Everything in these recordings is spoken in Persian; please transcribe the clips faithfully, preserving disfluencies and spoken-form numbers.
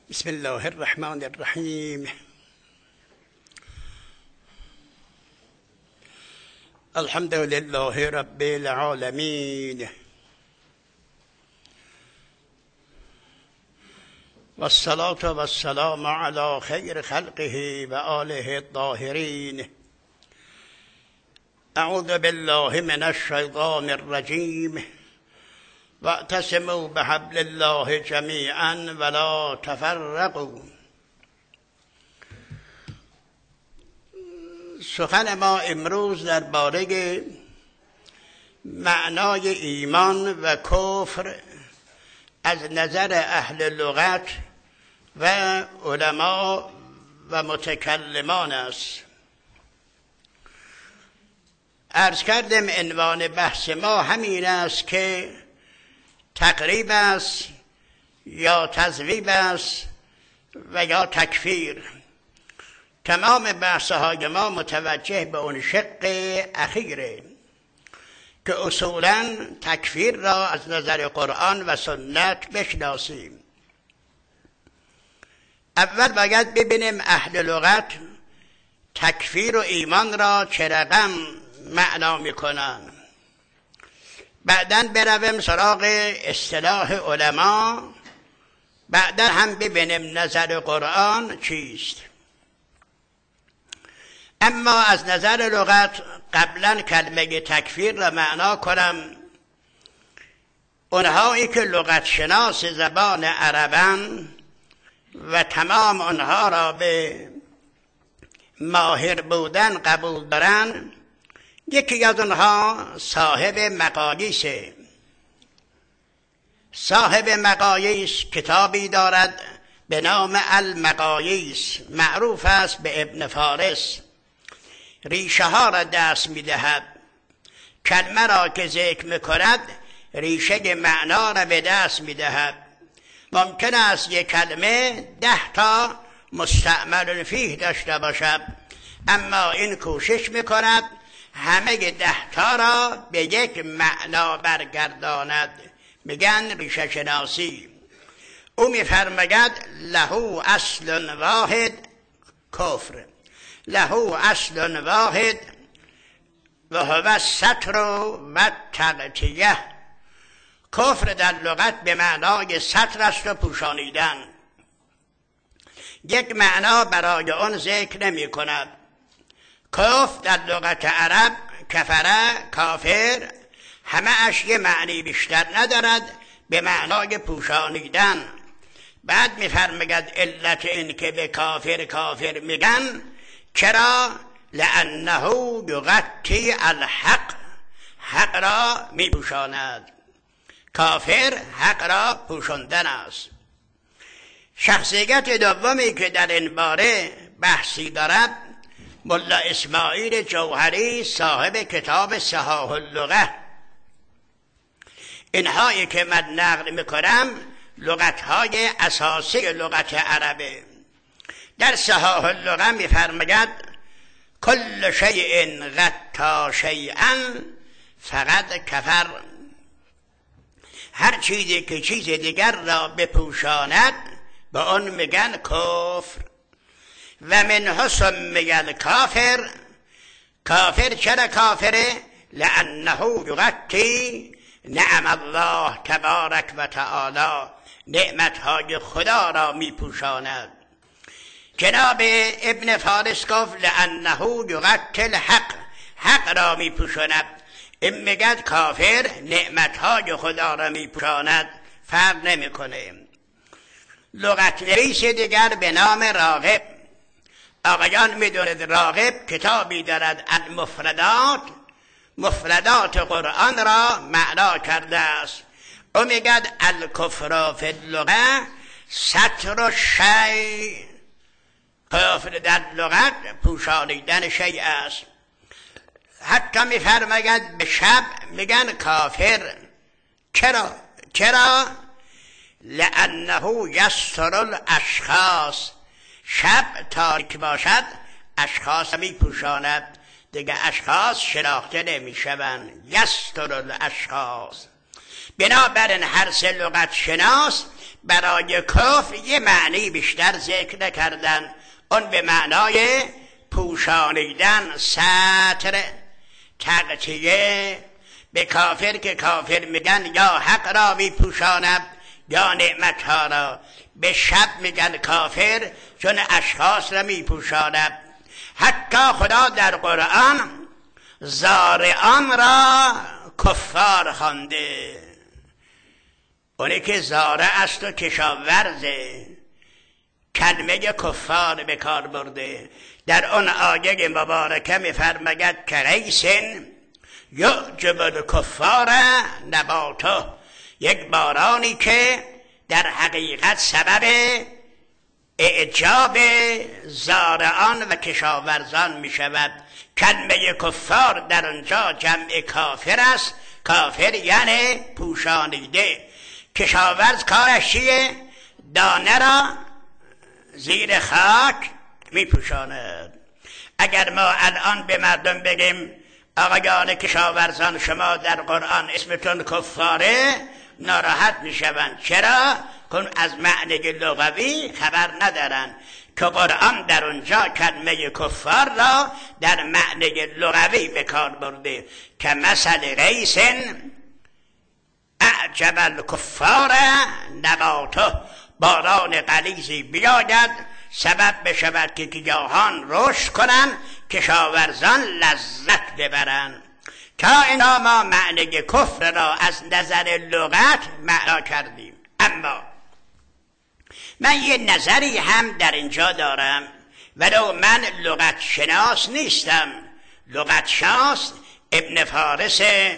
بسم الله الرحمن الرحیم. الحمد لله رب العالمین والصلاة والسلام على خیر خلقه و آله الطاهرین. اعوذ بالله من الشیطان الرجیم واعتصموا بحبل الله جمیعا ولا تفرقوا. سخن ما امروز درباره معنای ایمان و کفر از نظر اهل لغت و علما و متکلمان است. عرض کردم عنوان بحث ما همین است که تقریب است یا تضریب است و یا تکفیر. تمام بحث‌های ما متوجه به اون شق اخیره که اصولاً تکفیر را از نظر قرآن و سنت بشناسیم. اول باید ببینیم اهل لغت تکفیر و ایمان را چه رقم معنا میکنن، بعداً برویم سراغ اصطلاح علما، بعداً هم ببینیم نظر قرآن چیست. اما از نظر لغت قبلا کلمه تکفیر را معنا کنم. اونهایی که لغت شناس زبان عربن و تمام آنها را به ماهر بودن قبول دارن، یکی از آنها صاحب مقاییسه. صاحب مقاییس کتابی دارد به نام المقاییس، معروف است به ابن فارس. ریشه ها را دست می دهد، کلمه را که ذکر می کند ریشه معنا را به دست می دهد. ممکن است یک کلمه ده تا مستعمل فیه داشته باشد، اما این کوشش می کند همه ده تا را به یک معنا برگرداند. میگن ریشه شناسی. او میفرماید له اصل واحد کفر، له اصل واحد و هو الستر و تغطیه. کفر در لغت به معنای ستر است و پوشانیدن. یک معنا برای آن ذکر نمی کند. کفر در لغت عرب کفره، کافر، همه اش یه معنی بیشتر ندارد، به معنای پوشانیدن. بعد میفرماید علت این که به کافر کافر میگن چرا؟ لانه یغطی الحق، حق را میپوشاند. کافر حق را پوشاندن است. شخصیت دومی که در این باره بحثی دارد ملا اسماعیل جوهری، صاحب کتاب صحاح اللغه. اینهایی که من نقل میکنم لغتهای اساسی لغت عربه. در صحاح اللغه میفرماید کل شیء غطا شیئا فقط کفر. هر چیزی که چیز دیگر را بپوشاند به آن میگن کفر. و منه سمی الکافر. کافر چرا کافره؟ لانه یغطی نعم الله تبارک و تعالی، نعمتهای خدا را میپوشاند. جناب ابن فارس گفت لانه یغطی الحق، حق را میپوشاند. این میگد کافر نعمتهای خدا را میپوشاند، فرق نمیکنه. لغت نویس دیگر به نام راغب، آقایان میدونید راغب کتابی دارد المفردات، مفردات قرآن را معنا کرده است. او میگد الکفر فی اللغه ستر الشیء. کفر در لغت پوشانیدن شیء است. حتی میفرماید به شب میگن کافر. چرا؟ چرا؟ لانه یستر الاشخاص. شب تاریک باشد اشخاص میپوشاند، دیگه اشخاص شناخته نمیشوند. یستر الاشخاص. بنابراین هر سه لغت شناس برای کفر یه معنی بیشتر ذکر کردن، اون به معنای پوشانیدن، ستر، تغطیه. به کافر که کافر میگن یا حق را میپوشاند یا نعمتها را. به شب میگن کافر چون اشخاص را میپوشاند. حتی خدا در قرآن زارعان را کفار خوانده، اونی که زارع است و کشاورزه، کلمه کفار به کار برده. در اون آیه مبارکه میفرماید که ریسن یعجب الکفار نباته، یک بارانی که در حقیقت سبب اعجاب زارعان و کشاورزان می شود. کلمه کفار در اونجا جمع کافر است. کافر یعنی پوشانیده. کشاورز کارش چیه؟ دانه را زیر خاک می پوشاند. اگر ما الان به مردم بگیم آقایان کشاورزان شما در قرآن اسمتون کفاره، ناراحت می شوند. چرا؟ کن از معنی لغوی خبر ندارن که قرآن در اونجا کلمه کفار را در معنی لغوی به کار برده که مثل ریسن اعجب الکفار نباته، باران غلیظی بیاید سبب بشود که گیاهان رشد کنند، کشاورزان لذت ببرند. تا اینا ما معنی کفر را از نظر لغت معنا کردیم. اما من یه نظری هم در اینجا دارم، ولو من لغت شناس نیستم. لغت شناس ابن فارس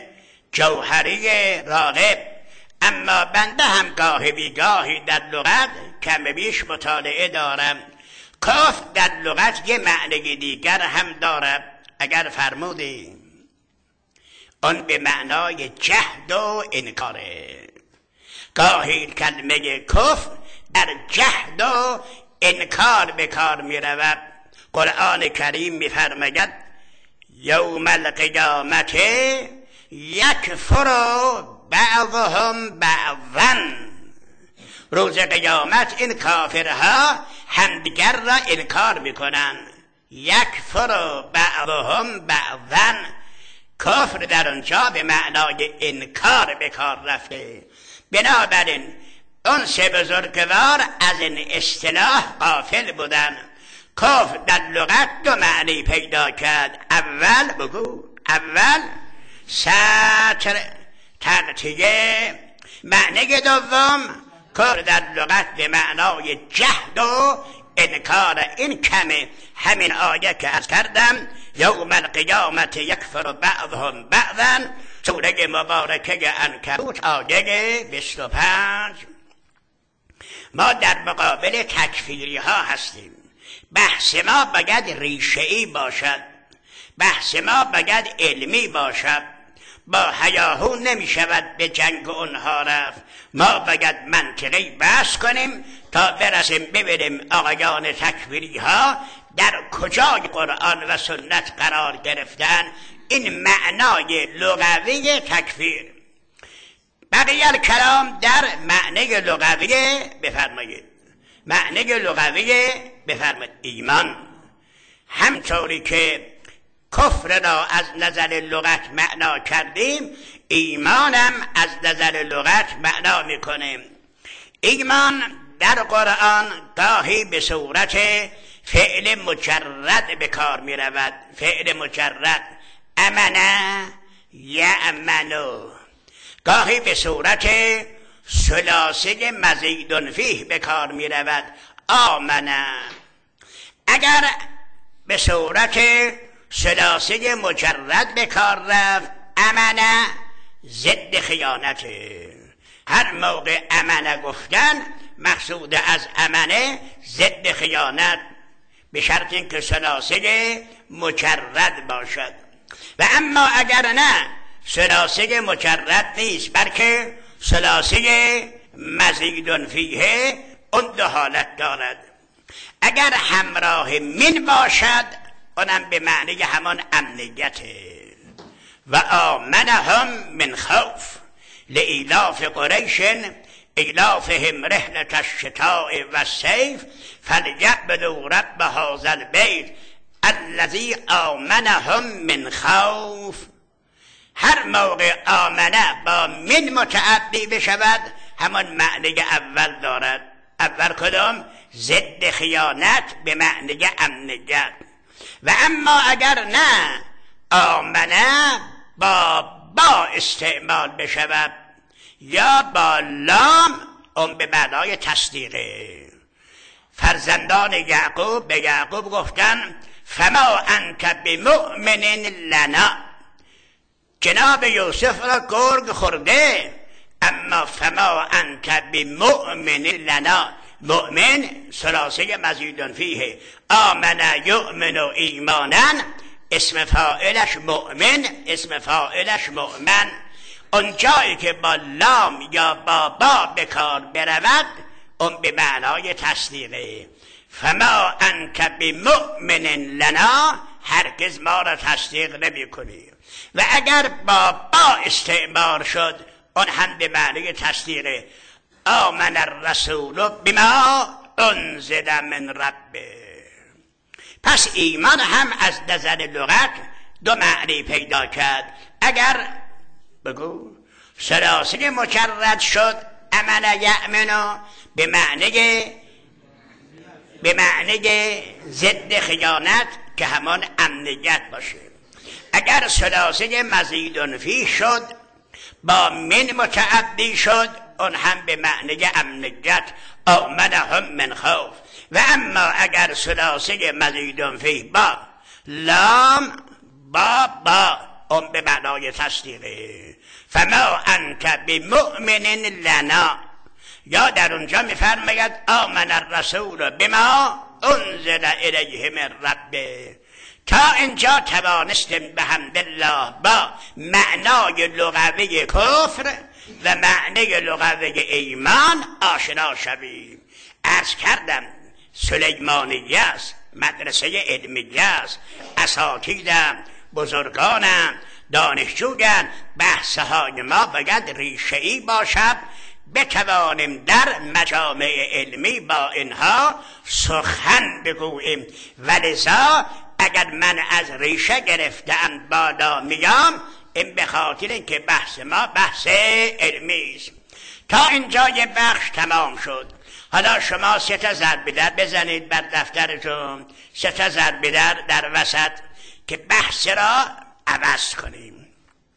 جوهری راغب، اما بنده هم گاهی بیگاهی در لغت کم بیش مطالعه دارم. کفر در لغت یه معنی دیگر هم دارد. اگر فرمودیم اون به معنای جهد و انکاره. گاهی کلمه کفر در جهد و انکار به کار می رود. قرآن کریم می فرماید یوم القیامت یکفر بعضهم بعضا، روز قیامت این کافرها همدیگر را انکار می کنند. یکفر بعضهم بعضا، کفر در آنجا به معنای انکار به کار رفته. بنابراین اون سه بزرگوار از این اصطلاح غافل بودن. کفر در لغت دو معنی پیدا کرد. اول بگو اول ستر، تغطیه. معنی دوم کفر در لغت به معنای جهد و انکار. این کمه همین آیه که عرض کردم یوم القیامت یکفر بعضهم بعضا، سوره مبارکه عنکبوت آیه بیست و پنج. ما در مقابل تکفیری ها هستیم. بحث ما باید ریشه‌ای باشد، بحث ما باید علمی باشد. با هیاهو نمی شود به جنگ اونها رفت. ما باید منطقی بحث کنیم تا برسیم ببینیم آقایان تکفیری ها در کجای قرآن و سنت قرار گرفتن. این معنای لغوی تکفیر. بقیه کلام در معنی لغوی بفرمایید. معنی لغوی بفرمایید ایمان. همطوری که کفر را از نظر لغت معنا کردیم، ایمانم از نظر لغت معنا میکنیم. ایمان در قرآن گاهی به صورت فعل مجرد به کار می رود. فعل مجرد امنه یأمنو، گاهی به صورت ثلاثی مزید فیه به کار می رود. آمنه. اگر به صورت ثلاثی مجرد به کار رفت، امنه ضد خیانته. هر موقع امنه گفتن مقصود از امنه ضد خیانت، به شرط اینکه ثلاثی مجرد باشد. و اما اگر نه ثلاثی مجرد نیست بلکه ثلاثی مزید فیه، اون دو حالت دارد. اگر همراه من باشد اونم به معنی همان امنیته. و آمنهم من خوف لإیلاف قریش ایلافهم رحلة الشتاء و الصیف فلیعبدوا رب هذا البیت الذی آمنهم من خوف. هر موقع آمنه با من متعدی بشود همان معنی اول دارد. اول کدام؟ ضد خیانت به معنی امنیت. و اما اگر نه آمنه با با استعمال بشود یا با لام، اون به معنای تصدیقه. فرزندان یعقوب به یعقوب گفتن فما انت بمؤمن لنا. جناب یوسف را گرگ خورده، اما فما انت بمؤمن لنا. مؤمن ثلاثه مزید فیه، آمن یؤمن ایمانا، اسم فاعلش مؤمن، اسم فاعلش مؤمن. اون جایی که با لام یا با با به کار برود اون به معنای تصدیقه. فما انت بمؤمن لنا، هرگز ما را تصدیق نمی کنی. و اگر با با استعمال شد اون هم به معنی تصدیقه. آمن الرسول بما انزل من ربه. پس ایمان هم از نظر لغت دو معنی پیدا کرد. اگر بگو ثلاثی مجرد شد امن یأمن به معنی به معنی ضد خیانت که همان امنیت باشه. اگر ثلاثی مزید فیه شد با من متعدی شد اون هم به معنی امنیت، آمنهم من خوف. و اما اگر ثلاثی مزید فیه با لام با با اون به معنای تصدیقه. فما انت بمؤمن لنا. یا در اونجا میفرماید آمن الرسول بما انزل الیه من ربه. تا اینجا توانستیم به حمدالله با معنای لغوی کفر و معنی لغوی ایمان آشنا شویم. عرض کردم سلیمانیه است، مدرسه علمیه است، اساتیدم، بزرگانم، دانشجویان. بحثهای ما باید ریشه‌ای باشد، بتوانیم در مجامع علمی با اینها سخن بگوییم. ولذا اگر من از ریشه گرفتم بالا میام، این به خاطر اینکه بحث ما بحث علمی است. تا اینجا یه بخش تمام شد. حالا شما سه تا ضرب در بزنید بر دفترتون، سه تا ضرب در در وسط که بحث را عوض کنیم.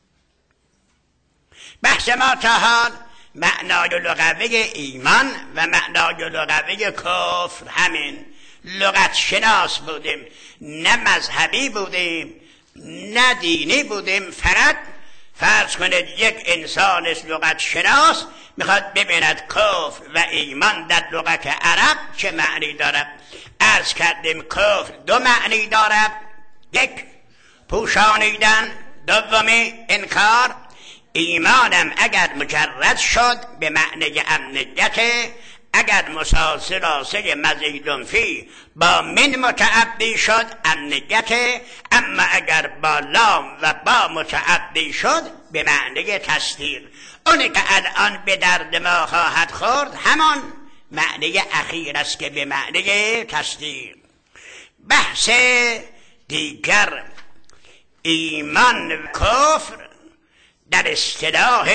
بحث ما تا حال معنای لغوی ایمان و معنای لغوی کفر همین. لغت شناس بودیم، نه مذهبی بودیم نه دینی بودیم. فقط فرض کنید یک انسان لغت شناس میخواد ببیند کفر و ایمان در لغت عرب چه معنی دارد. عرض کردیم کفر دو معنی دارد، یک پوشانیدن، دومی انکار. ایمانم اگر مجرد شد به معنی امنیت، اگر مسلسل مزید فی با من متعدی شد امنیت، اما اگر با لام و با متعدی شد به معنی تصدیق. اونی که الان به درد ما خواهد خورد همان معنی اخیر است که به معنی تصدیق. بحث دیگر ایمان و کفر در اصطلاح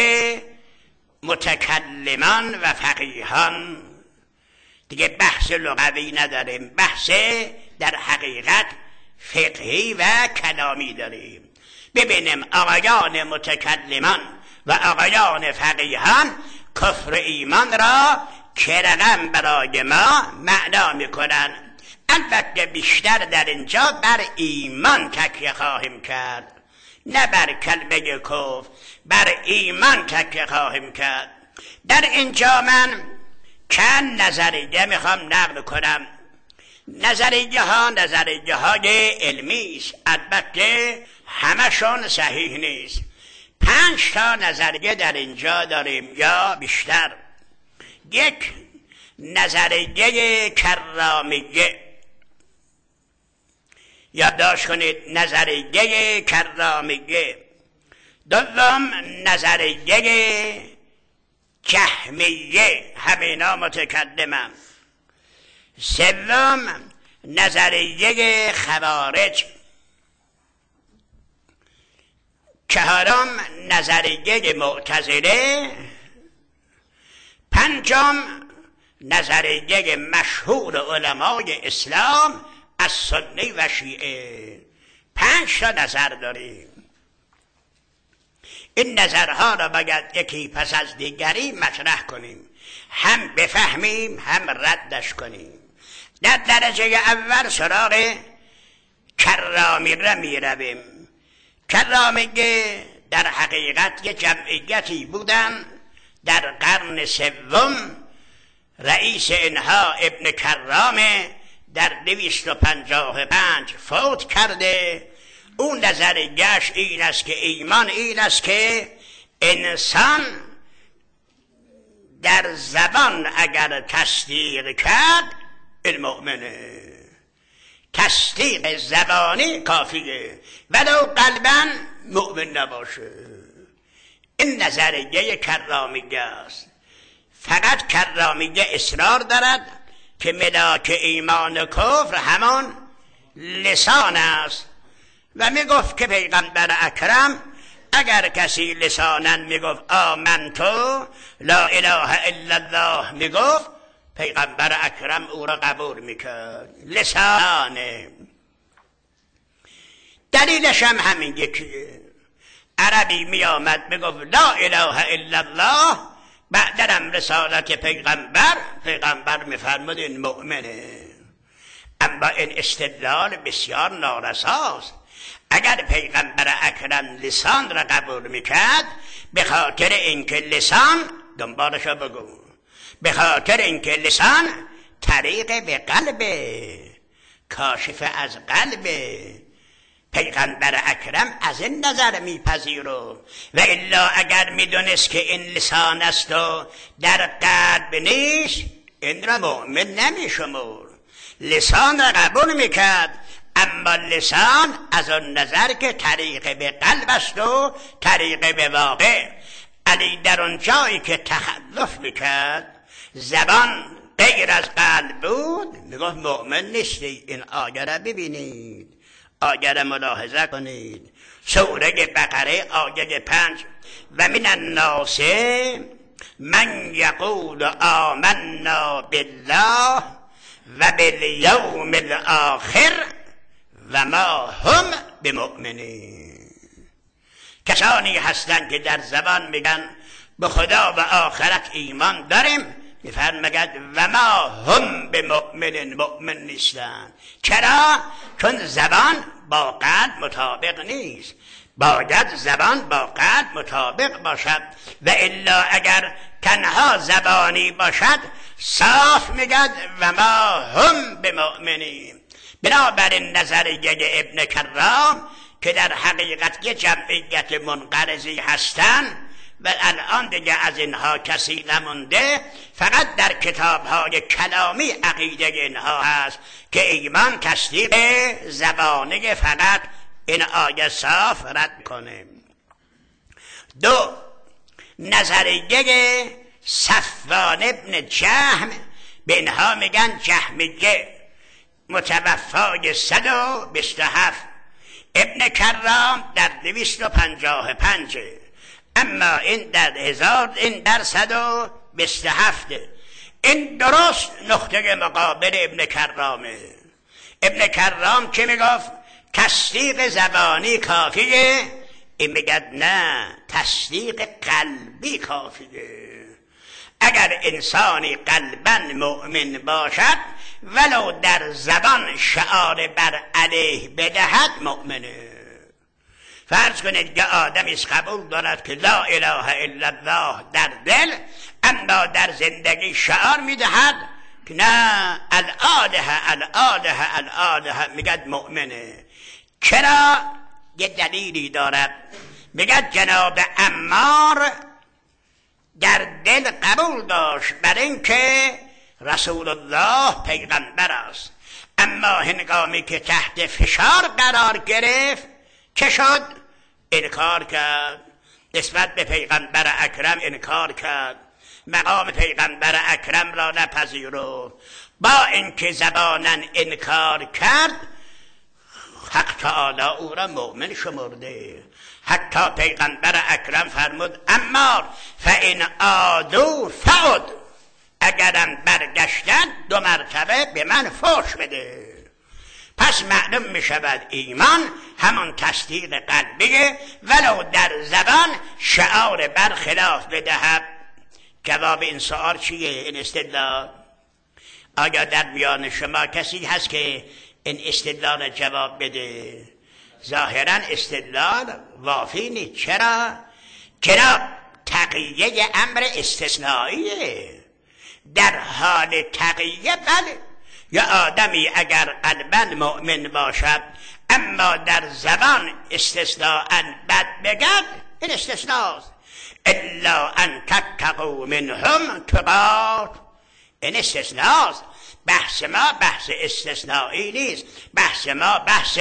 متکلمان و فقیهان دیگه بحث لغوی نداریم، بحث در حقیقت فقهی و کلامی داریم. ببینیم آقایان متکلمان و آقایان فقیهان کفر ایمان را که رقم برای ما معنا میکنن. البته بیشتر در اینجا بر ایمان تکیه خواهیم کرد، نه بر کلمه کفر، بر ایمان تکیه خواهیم کرد. در اینجا من چند نظریه میخوام نقل کنم. نظریه ها نظریه های علمی است، البته همشون صحیح نیست. پنج تا نظریه در اینجا داریم یا بیشتر. یک نظریه کرامیه، یادداشت کنید، نظریه کرامیه. دوم نظریه جهمیه، همینا متکلمم. سوم نظریه خوارج. چهارم نظریه معتزله. پنجم نظریه مشهور علمای اسلام از سنی و شیعه. پنج تا نظر داریم. این نظرها را باید یکی پس از دیگری مطرح کنیم، هم بفهمیم هم ردش کنیم. در درجه اول سراغ کرامی را می رویم. کرامیه در حقیقت یک جمعیتی بودن در قرن سوم. رئیس اینها ابن کرامه در دویست و پنجاه و پنج فوت کرده. اون نظریه‌اش این است که ایمان این است که انسان در زبان اگر تصدیق کرد این مؤمنه. تصدیق زبانی کافیه ولو قلباً مؤمن نباشه. این نظریه کرامیه است. فقط کرامیه اصرار دارد که ملاک ایمان و کفر همان لسان است و می گفت که پیغمبر اکرم اگر کسی لساناً می گفت آمنتو لا اله الا الله می گفت، پیغمبر اکرم او را قبول می کرد. لسانه. دلیلش هم همین یکیه. عربی می آمد می گفت لا اله الا الله، بعدم رسالت پیغمبر، پیغمبر می فرمود این مؤمنه. اما این استدلال بسیار نارساست. اگر پیغمبر اکرم لسان را قبول میکرد، به خاطر اینکه لسان، دنبالشو بگو، به خاطر اینکه لسان طریق به قلبه، کاشف از قلبه. پیغمبر اکرم از این نظر میپذیره. و الا اگر میدونست که این لسان است و در قلب نیست، این را مؤمن نمیشمور. لسان را قبول میکرد، اما لسان از اون نظر که طریق به قلب است و طریق به واقع. علی در اون جایی که تخلف میکرد، زبان غیر از قلب بود، میگفت مؤمن نیستی. این آیه را ببینید، آیه را ملاحظه کنید. سوره بقره آیه پنج: و من الناس من یقول آمنا بالله و بالیوم الاخر و ما هم بمؤمنین. کسانی هستند که در زبان میگن به خدا و آخرت ایمان داریم، میفرماید و ما هم بمؤمنین، مؤمن نیستند. چرا؟ چون زبان با قلب مطابق نیست. باید زبان با قلب مطابق باشد و الا اگر تنها زبانی باشد صاف میگد و ما هم بمؤمنین. بنابراین نظریه ابن کرام که در حقیقت یه جمعیت منقرضی هستند و الان دیگه از اینها کسی نمونده، فقط در کتاب‌های کلامی عقیده اینها هست که ایمان تصدیق زبانه، فقط این آیه صاف رد کنه. دو، نظریه صفوان ابن جهم، به اینها میگن جهمیه، متوفای صد و بیست و هفت. ابن کرام در دویست و پنجاه و پنج، اما این در هزار، این در صد و بیست و هفت. این درست نقطه مقابل ابن کرامه. ابن کرام که میگفت تصدیق زبانی کافیه، این میگد نه، تصدیق قلبی کافیه. اگر انسانی قلباً مؤمن باشد ولو در زبان شعار بر علیه بدهد مؤمنه. فرض کنید که آدمی قبول دارد که لا اله الا الله در دل، اما در زندگی شعار میدهد که نه الالهه الالهه الالهه، میگد مؤمنه. چرا؟ یه دلیلی دارد. میگد جناب عمار در دل قبول داشت بر اینکه رسول الله پیغمبر است، اما هنگامی که تحت فشار قرار گرفت چه شد؟ انکار کرد، نسبت به پیغمبر اکرم انکار کرد. مقام پیغمبر اکرم را نپذیرفت، با اینکه زبانن انکار کرد حق تعالی او را مؤمن شمرده. حتی پیغمبر اکرم فرمود عمار فإن عادوا فعد، اگرم برگشتن دو مرتبه به من فحش بده. پس معلوم می شود ایمان همون تصدیق قلبیه ولو در زبان شعار برخلاف بدهد. جواب این سؤال چیه؟ این استدلال آیا در میان شما کسی هست که این استدلال جواب بده؟ ظاهرا استدلال وافی نیست. چرا؟ چرا تقیه امر استثنائیه. در حال تقیه بله، یا آدمی اگر قلباً مؤمن باشد اما در زبان استثناء بد بگد، این استثناست. الا ان تتقوا منهم تقات، این استثناست. بحث ما بحث استثنایی نیست، بحث ما بحث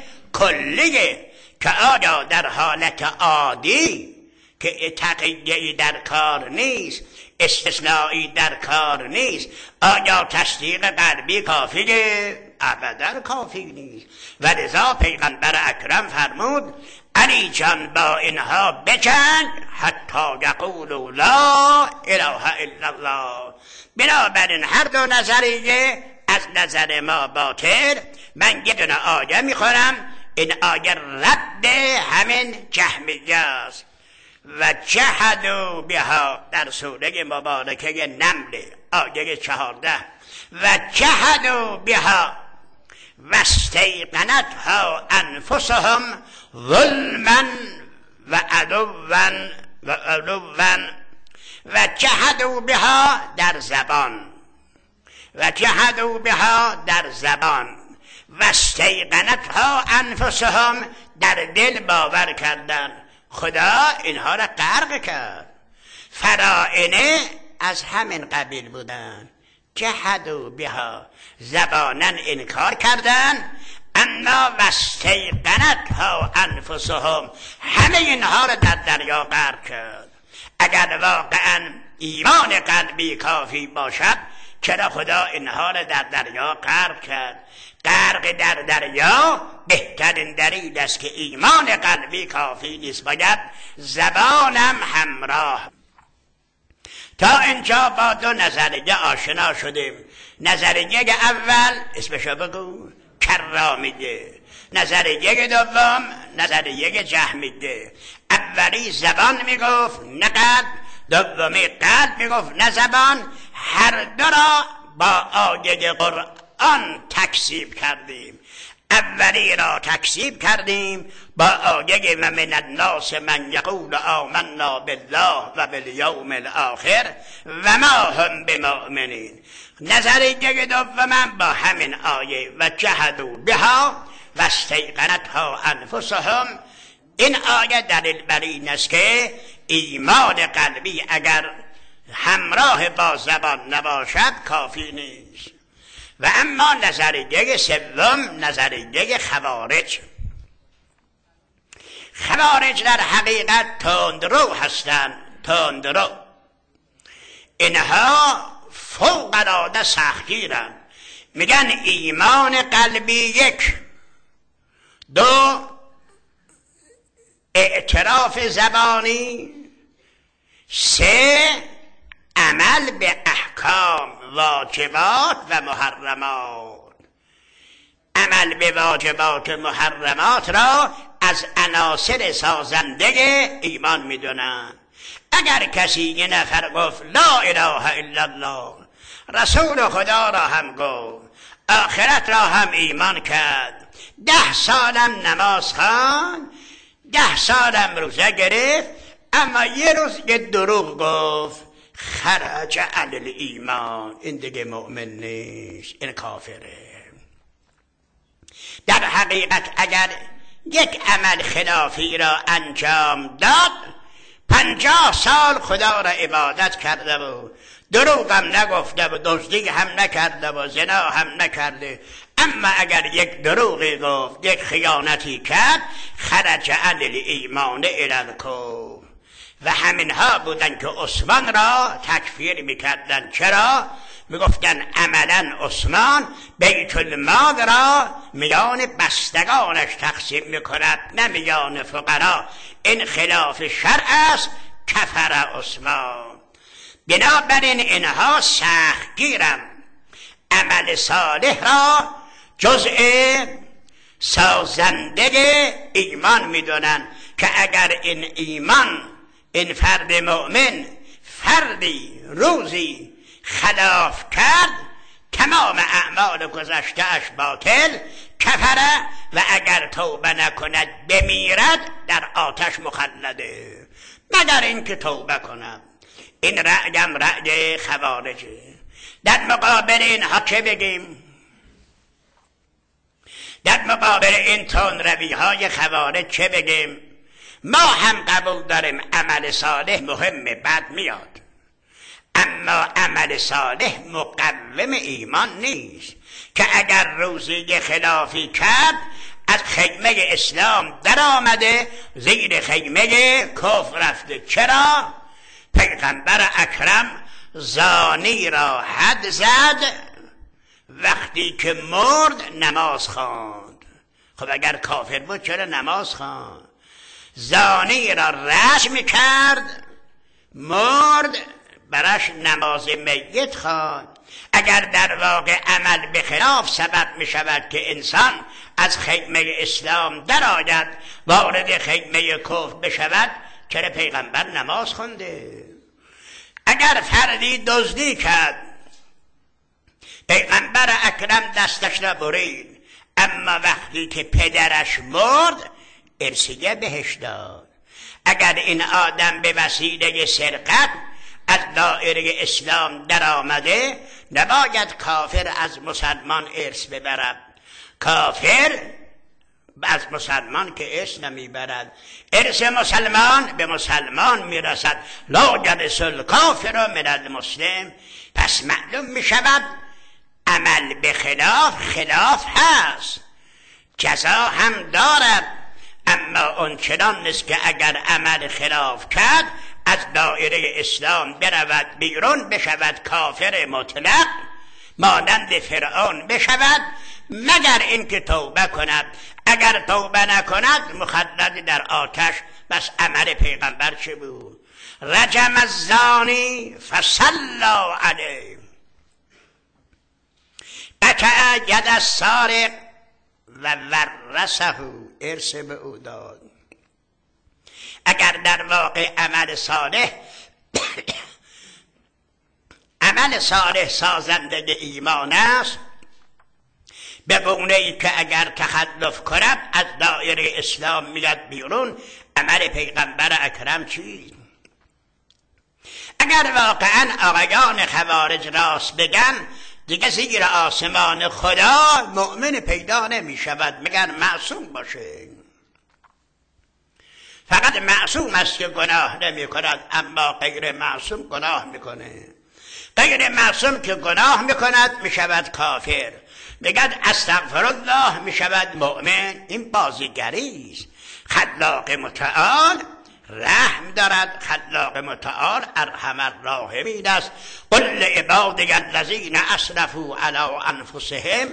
کلیه که آیا در حالت عادی که تقیه‌ای در کار نیست، استثنایی در کار نیست، آیا تصدیق قلبی کافیه؟ ابدا کافی نیست. و لذا پیغمبر اکرم فرمود علی جان با اینها بجنگ حتی یقولوا لا اله الا الله. بنابراین هر دو نظریه از نظر ما باطل. من یه دونه آیه میخورم، این آیه رد همین جهمیه است. و جحدوا بها در سوره مبارکه نمل آیه چهارده. و جحدوا بها و استیقنتها انفسهم ظلما و عدوا و علوا. و جحدوا بها در زبان، و جحدوا بها در زبان، و استیقنتها انفسهم در دل باور کردن. خدا اینها را غرق کرد. فرائنه از همین قبیل بودن. جحدوا بها زبانن انکار کردن، اما واستیقنتها انفسهم همه اینها را در دریا غرق کرد. اگر واقعا ایمان قلبی کافی باشد چرا خدا اینها را در دریا غرق کرد؟ غرق در دریا بهترین دلیل است که ایمان قلبی کافی نیست، باید زبانم همراه. تا اینجا با دو نظریه آشنا شدیم. نظریه اول اسمشو بگو، کرامیه. نظریه دوم نظریه جهمیه. اولی زبان میگفت نه قلب، دومی قلب میگفت نه زبان. هر دو را با آیه قرآن تکذیب کردیم. اولی را تکذیب کردیم با آیه و من الناس من یقول آمنا بالله و بالیوم الاخر و ما هم بمؤمنین. نظریه دوم با همین آیه و جحدوا بها و استیقنتها انفسهم. این آیه دلیل بر این است که ایمان قلبی اگر همراه با زبان نباشد کافی نیست. و اما نظریه سوم نظریه خوارج. خوارج در حقیقت تندرو هستند، تندرو. اینها فوق العاده سختگیرند. میگن ایمان قلبی یک، دو اعتراف زبانی، سه عمل به احکام واجبات و محرمات. عمل به واجبات و محرمات را از عناصر سازنده ایمان میدونن. اگر کسی یه نفر گفت لا اله الا الله، رسول خدا را هم گفت، آخرت را هم ایمان کرد، ده سالم نماز خواند، ده سالم روزه گرفت، اما یه روز یه دروغ گفت، خرج عن الایمان، این دیگه مؤمن نیست، این کافره. در حقیقت اگر یک عمل خلافی را انجام داد، پنجاه سال خدا را عبادت کرده و دروغ هم نگفته و دزدی هم نکرده و زنا هم نکرده، اما اگر یک دروغی گفت، یک خیانتی کرد، خرج عن الایمان الی الکفر، و همینها بودن که عثمان را تکفیر میکردن. چرا؟ میگفتن عملا عثمان بیت المال را میان بستگانش تقسیم میکند نه میان فقرا. این خلاف شرع است، کفر عثمان. بنابراین اینها سختگیرن، عمل صالح را جزء سازنده ایمان میدونن که اگر این ایمان، این فرد مؤمن فردی روزی خلاف کرد تمام اعمال گذشته اش باطل، کفره، و اگر توبه نکند بمیرد در آتش مخلده، مگر اینکه توبه کند. این رأیم رأی خوارجه. در مقابل اینها چه بگیم؟ در مقابل این تندروی های خوارج چه بگیم؟ ما هم قبول داریم عمل صالح مهمه، بعد میاد، اما عمل صالح مقوم ایمان نیست که اگر روزی خلافی کرد از خیمه اسلام در آمده زیر خیمه کفر رفته. چرا؟ پیغمبر اکرم زانی را حد زد وقتی که مرد نماز خواند. خب اگر کافر بود چرا نماز خواند؟ زانی را رجم کرد، مرد، براش نماز میت خواند. اگر در واقع عمل به خلاف سبب می شود که انسان از خیمه اسلام در آید وارد خیمه کفر بشود، چرا پیغمبر نماز خونده؟ اگر فردی دزدی کرد، پیغمبر اکرم دستش را برید، اما وقتی که پدرش مرد ارثیه بهش داد. اگر این آدم به وسیله سرقت از دایره اسلام در آمده، نباید کافر از مسلمان ارث ببرد. کافر از مسلمان که ارث نمیبرد، ارث مسلمان به مسلمان میرسد. لا یرث الکافر من المسلم. پس معلوم میشود عمل به خلاف خلاف هست، جزا هم دارد، اما اون چنان نیست که اگر عمل خلاف کرد از دایره اسلام برود بیرون، بشود کافر مطلق مانند فرعون بشود، مگر اینکه توبه کند. اگر توبه نکند مخلد در آتش. بس عمل پیغمبر چه بود؟ رجم الزانی فصلا علیه، قطع ید السارق و ورثه، ارث به او داد. اگر در واقع عمل صالح عمل صالح سازنده ایمان است، به گونه‌ای که اگر تخلف کند از دایره اسلام میاد بیرون، عمل پیغمبر اکرم چی؟ اگر واقعا آقایان خوارج راست بگن، دیگه زیر آسمان خدا مؤمن پیدا نمی شود مگر معصوم باشه. فقط معصوم است که گناه نمی کند، اما غیر معصوم گناه میکنه. غیر معصوم که گناه میکند میشود کافر. میگن استغفر الله میشود مؤمن. این بازیگری است. خلاق متعال رحم دارد. خلاق متعال ارحم الراحمین است. قل لعبادی الذین اسرفوا علی انفسهم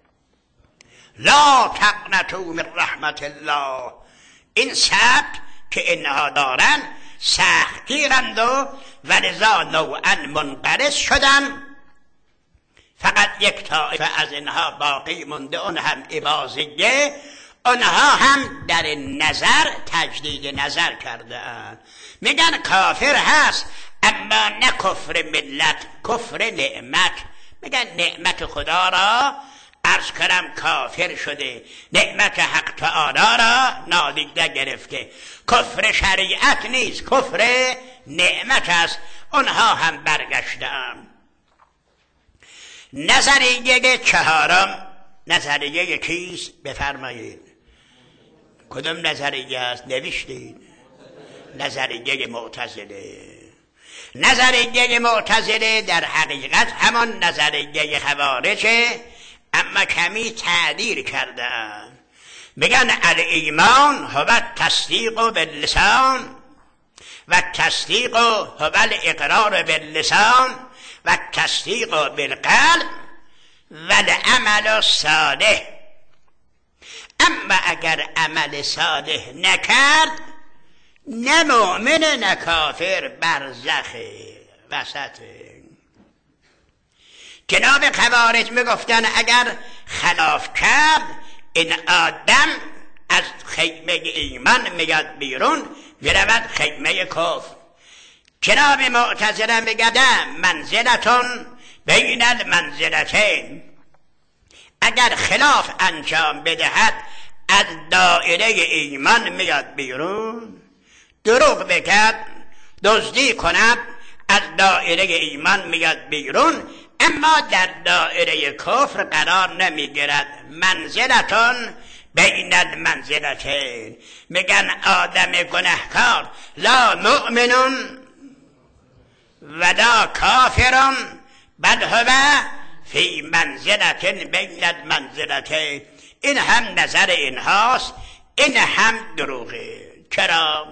لا تقنطوا من رحمت الله. این سبک که اینها دارن سختگیرند و ولذا نوعا منقرض شدن. فقط یک طایفه از اینها باقی مونده، اون هم اباضیه. اونها هم در نظر تجدید نظر کرده اند. میگن کافر هست اما نه کفر ملت، کفر نعمت. میگن نعمت خدا را عرض کردم کافر شده، نعمت حق تعالی را نادیده گرفته. کفر شریعت نیست، کفر نعمت است. اونها هم برگشتند. نظریه چهارم نظریه کیست؟ بفرمایید. کدوم نظریه است؟ نوشتید. نظریه معتزله. نظریه معتزله در حقیقت همان نظریه خوارجه، اما کمی تعدیل کردن. میگن الایمان هو تصدیق باللسان و تصدیق هو الاقرار باللسان و تصدیق بالقلب و العمل صالح. اما اگر عمل صالح نکرد، نه مؤمن نه کافر، برزخه، وسطه. جناب خوارج میگفتن اگر خلاف کرد این آدم از خیمه ایمان میاد بیرون، میرود خیمه کفر. جناب معتزله میگه منزلتون بین المنزلتین، اگر خلاف انجام بدهد از دایره ایمان میاد بیرون، دروغ بکرد، دزدی کند، از دایره ایمان میاد بیرون، اما در دایره کفر قرار نمیگیرد. منزلتون بین المنزلتین. میگن آدم گناهکار لا مؤمنون ولا کافرون بل هو فی منزلت بین المنزلتین. این هم نظر اینهاست، این هم دروغه. چرا؟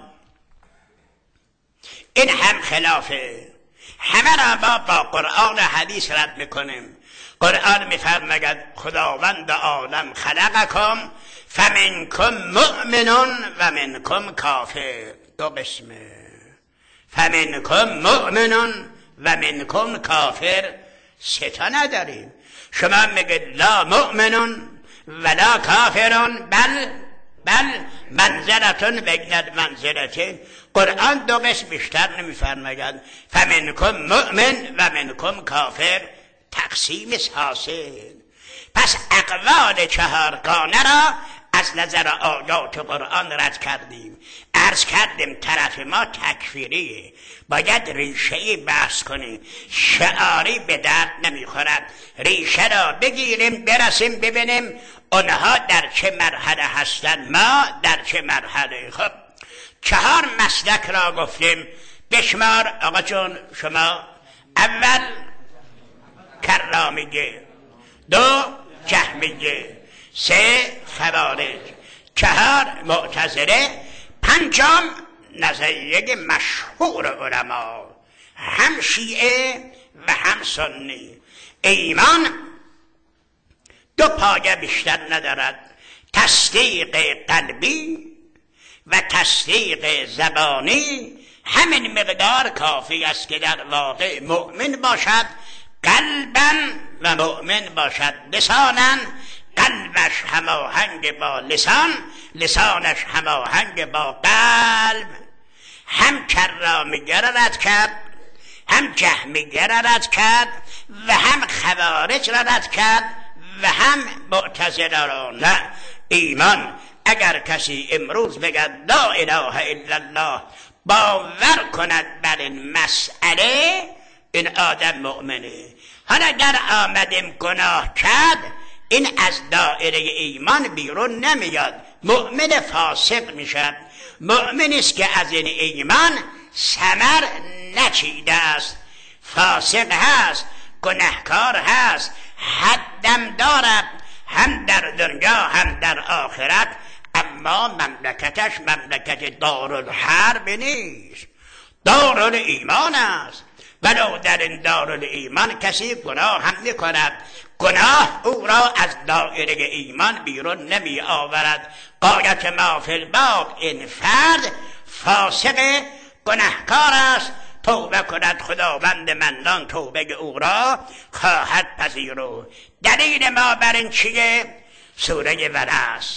این هم خلافه. همه را ما با قرآن و حدیث رد میکنیم. قرآن میفرماید خداوند عالم خلقکم فمنکم مؤمنون و منکم کافر. دو قسمه، فمنکم مؤمنون و منکم کافر. سه تا نداریم. شما میگید لا مؤمنون ولا کافرون بل بل منزلتون بین المنزلتین. قرآن دو قسم بیشتر نمیفرماید. فمنکم مؤمن و منکم کافر، تقسیم حاصل. پس اقوال چهارگانه را از نظر آیات قرآن رد کردیم. عرض کردیم طرف ما تکفیریه، باید ریشه بحث کنیم. شعاری به درد نمیخورد. ریشه را بگیریم برسیم ببینیم اونها در چه مرحله هستند، ما در چه مرحله. خب چهار مسلک را گفتیم. بشمار آقا جون شما. اول کرامیه، دو جهمیه، سه خوارج، چهار معتزله، پنجم نظریه مشهور علما هم شیعه و هم سنی. ایمان دو پایه بیشتر ندارد، تصدیق قلبی و تصدیق زبانی. همین مقدار کافی است که در واقع مؤمن باشد قلباً و مؤمن باشد لساناً. قلبش هماهنگ با لسان، لسانش هماهنگ با قلب. هم کرامیه را رد کرد، هم جهمیه را رد کرد و هم خوارج را رد کرد و هم معتزله را. نه، ایمان اگر کسی امروز بگد لا اله الا الله، باور کند بر این مسئله، این آدم مؤمنه. حالا اگر آمدیم گناه کرد، این از دایره ایمان بیرون نمیاد، مؤمن فاسق میشد. مؤمن است که از این ایمان ثمر نچیده است، فاسق هست، گناهکار هست، حدم دارد، هم در دنیا هم در آخرت. اما مملکتش مملکت دارالحرب نیست، دارالایمان است. ولو در این دارالایمان کسی گناه هم میکند، گناه او را از دایره ایمان بیرون نمی آورد. غایت ما فی الباب این فرد فاسق گناهکار است، توبه کند خداوند منان توبه او را خواهد پذیرو. دلیل ما بر این چیه؟ سوره والعصر.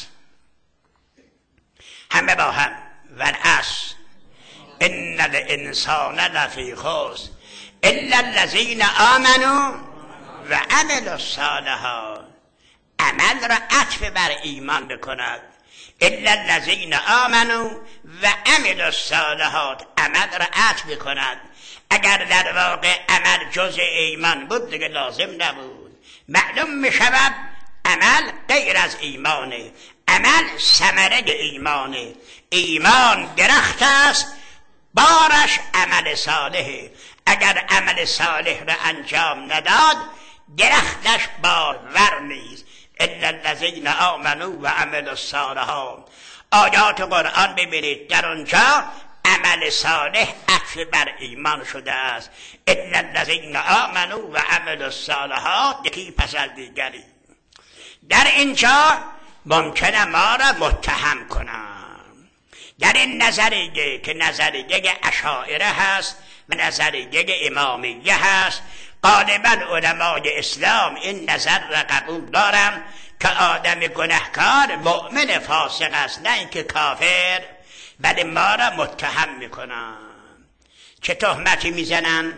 همه با هم والعصر ان الانسان لفی خسر الا الذین آمنوا و عملوا الصالحات. عمل را عطف بر ایمان بکند. الا الذین آمنوا و عملوا الصالحات، عمل را عطف بکند. اگر در واقع عمل جز ایمان بود دیگه لازم نبود. معلوم می شود عمل غیر از ایمانه، عمل ثمره ایمانه. ایمان درخت است، بارش عمل صالحه. اگر عمل صالح را انجام نداد درختش بارور نیست. الا الذین آمنوا و عملوا الصالحات. آیات قرآن ببینید، در اونجا عمل صالح عطف بر ایمان شده است. ان الذین آمنوا و عملوا الصالحات، یکی پس از دیگری. در اینجا ممکنه ما را متهم کنم در این نظریه که نظریه اشاعره هست و نظریه امامیه هست. غالبا علمای اسلام این نظر را قبول دارم که آدم گنهکار مؤمن فاسق است، نه اینکه کافر، ولی ما را متهم میکنن. چه تهمتی میزنن؟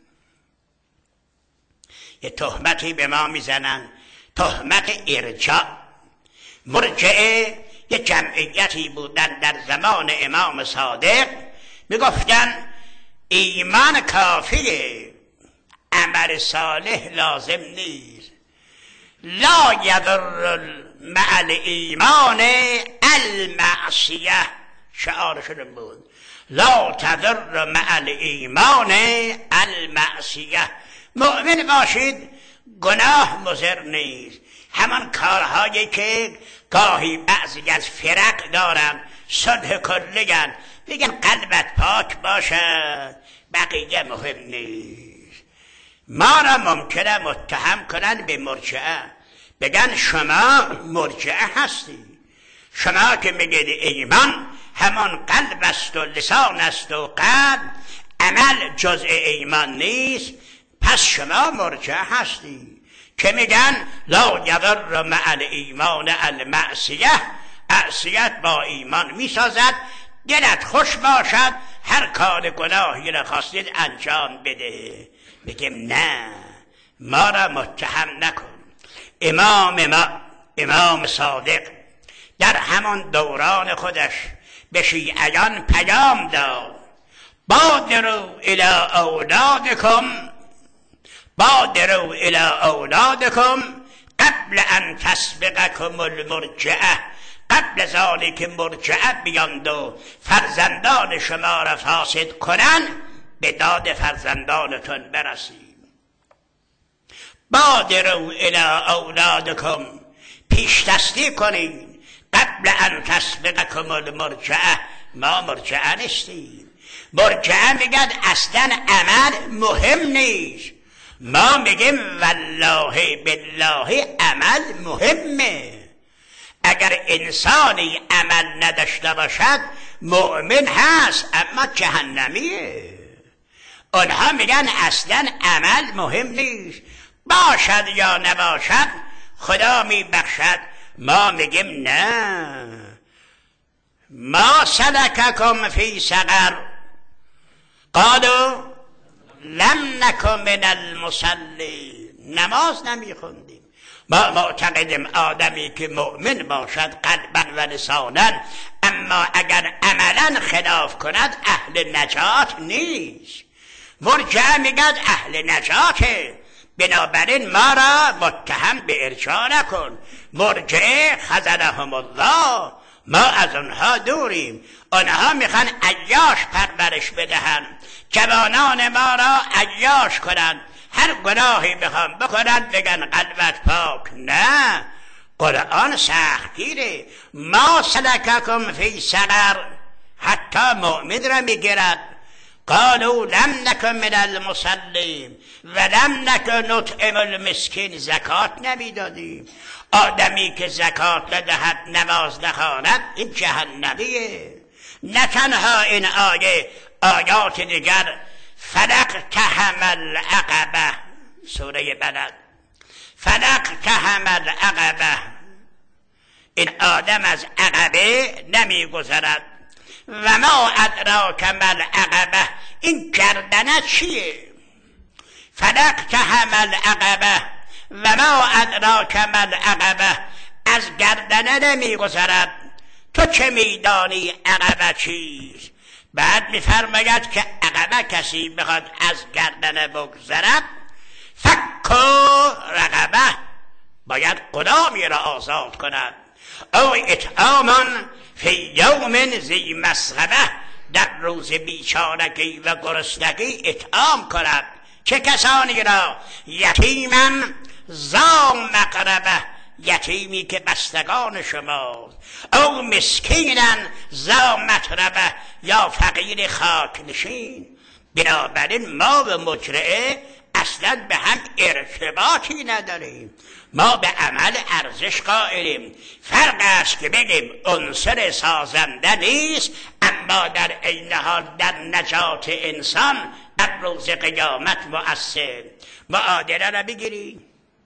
یه تهمتی به ما میزنن، تهمت ارجاء. مرجعه یه جمعیتی بودن در زمان امام صادق، میگفتن ایمان کافیه، عمل صالح لازم نیست. لا یضر مع الایمان المعصیه، شعارشون بود لا تضر مع الایمان المعصیه. مؤمن باشید گناه مضر نیست. همان کارهایی که گاهی بعضی از فرق دارن، صلح کلیگن، بگن قلبت پاک باشد، بقیه مهم نیست. ما را ممکنه متهم کنن به مرجعه، بگن شما مرجعه هستی، شما که میگید ایمان همان قلب است و لسان است و قلب، عمل جزء ایمان نیست، پس شما مرجعه هستی. که میگن لا یضر مع الایمان المعصیه، معصیت با ایمان میسازد. دلت خوش باشد، هر کار گناهی را خواستید انجام بده. بگیم نه، ما را متهم نکن. امام ما امام صادق در همان دوران خودش به شیعیان پیام داد بادروا الی اولادکم بادروا الی اولادکم قبل ان تسبقکم المرجعه، قبل ذالک مرجعه بیاند و فرزندان شما را فاسد کنن، به داد فرزندانتون برسید. بادروا الی اولادکم، پیش دستی کنید، قبل ان تسبقکم المرجعه. ما مرجعه نیستیم. مرجعه میگن اصلا عمل مهم نیست. ما میگیم والله بالله عمل مهمه. اگر انسانی عمل نداشته باشد مؤمن هست اما جهنمیه. اونها میگن اصلا عمل مهم نیست، باشد یا نباشد خدا میبخشد. ما میگیم نه. ما سلککم فی سقر قالوا لم نکن من المصلی، نماز نمیخوندیم. ما معتقدیم آدمی که مؤمن باشد قلبا و لسانا، اما اگر عملا خلاف کند اهل نجات نیست. مرجعه میگد اهل نجاته، بنابراین ما را متهم به ارجاع نکن. مرجعه خذلهم الله، ما از اونها دوریم. اونها میخوان عیاش پرورش بدهن، جوانان ما را عیاش کنن، هر گناهی بخوام بکنن بگن قلبت پاک. نه، قرآن سختگیره. ما سلککم فی سقر، حتی مؤمن را میگیرد. قالوا لم نکن من المصلین و لم نکن نطعم المسکین، زکات نمیدادیم. آدمی که زکات ندهد نماز نخواند این جهنمیه. نه تنها این آیه، آیات دیگر فلقتحم العقبه، سوره بلد، فلقتحم العقبه، این آدم از عقبه نمیگذرد. و ما ادراک ما العقبه، این گردنه چیه؟ فلقتحم العقبه و ما ادراک ما العقبه، از گردنه نمیگذرد. تو چه میدانی عقبه چیست؟ بعد میفرماید که عقبه کسی بخواد از گردنه بگذرد فک رقبه، باید غلامی را آزاد کند. او اطعامان فی یوم ذی مسغبه، در روز بیچارگی و گرسنگی اطعام کند. چه کسانی را؟ یتیما ذا مقربه، یتیمی که بستگان شما، او مسکینن ذا مطربه یا فقیر خاک نشین. بنابراین ما و مجرعه اصلا به هم ارتباطی نداریم، ما به عمل ارزش قائلیم. فرق است که بگیم عنصر سازنده نیست، اما در عین حال در نجات انسان در روز قیامت مؤثر. معادله را بگیریم.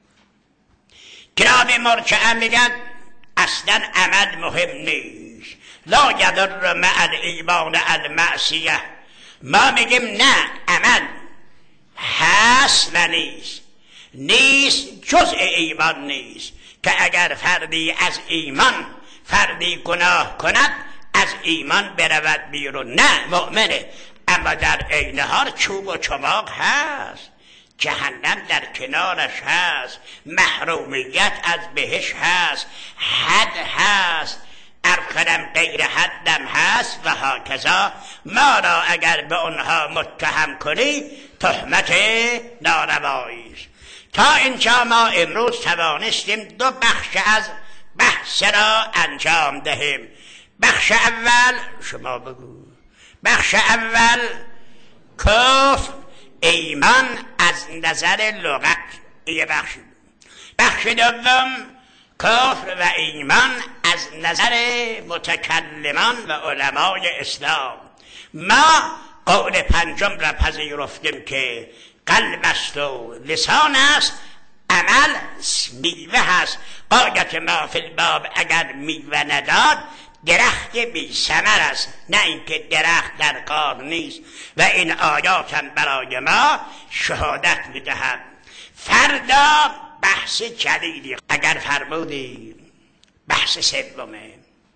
کتاب مرجعه میگن اصلا عمل مهم نیست، لا یضر مع الایمان المعصیه. ما میگیم نه، عمل هست و نیست، نیست جزء ایمان نیست، که اگر فردی از ایمان فردی گناه کند از ایمان برود بیرون، نه مؤمنه. اما در عین حال چوب و چماق هست، جهنم در کنارش هست، محرومیت از بهش هست، حد هست، ارکنم غیر حدم هست و هاکذا. ما را اگر به اونها متهم کنی تهمت ناروایی است. تا اینجا ما امروز توانستیم دو بخش از بحث را انجام دهیم. بخش اول شما بگو. بخش اول کفر ایمان از نظر لغت، یه بخش. بخش دوم کفر و ایمان از نظر متکلمان و علمای اسلام. ما قول پنجم را پذیرفتیم که قلب است و لسان است، عمل میوه هست. قایت ما فی الباب اگر میوه نداد درخت بی ثمر است، نه اینکه درخت در کار نیست. و این آیات هم برای ما شهادت میدهد. فردا بحث جدیدی اگر فرمودی، بحث سومه.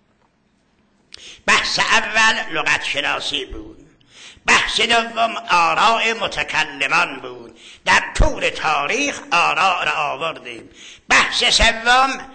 بحث اول لغت شناسی بود، بحث دوم آراء متکلمان بود. در طول تاریخ آراء را آوردیم. بحث سوم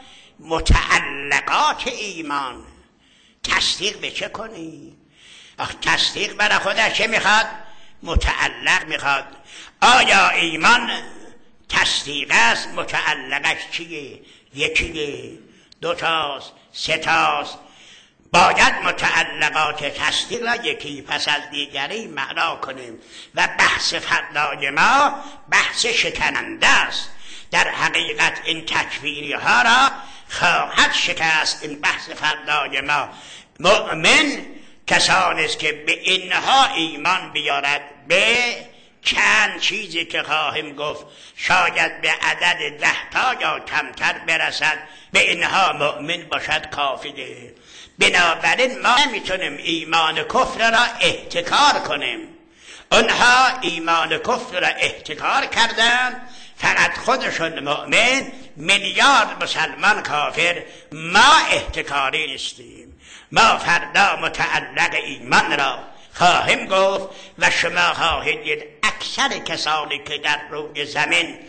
متعلقات ایمان. تصدیق به چه کنی؟ آخ تصدیق برای خودش چه میخواد؟ متعلق میخواد. آیا ایمان تصدیق است؟ متعلقش چیه؟ یکیه، دوتاست، سه تاست. باید متعلقات تصدیق را یکی پس از دیگری معنا کنیم. و بحث فردای ما بحث شکننده است. در حقیقت این تکفیری ها را خواهد شکست. این بحث فردای ما مؤمن کسانی است که به اینها ایمان بیارد، به چند چیزی که خواهیم گفت شاید به عدد ده تا یا کمتر برسد، به اینها مؤمن باشد کافیه. بنابراین ما نمیتونیم ایمان کفر را احتکار کنیم. اونها ایمان کفر را احتکار کردن، فقط خودشون مؤمن، میلیارد مسلمان کافر. ما احتکاری نیستیم. ما فردا متعلق ایمان را خواهیم گفت و شما خواهید دید اکثر کسانی که در روی زمین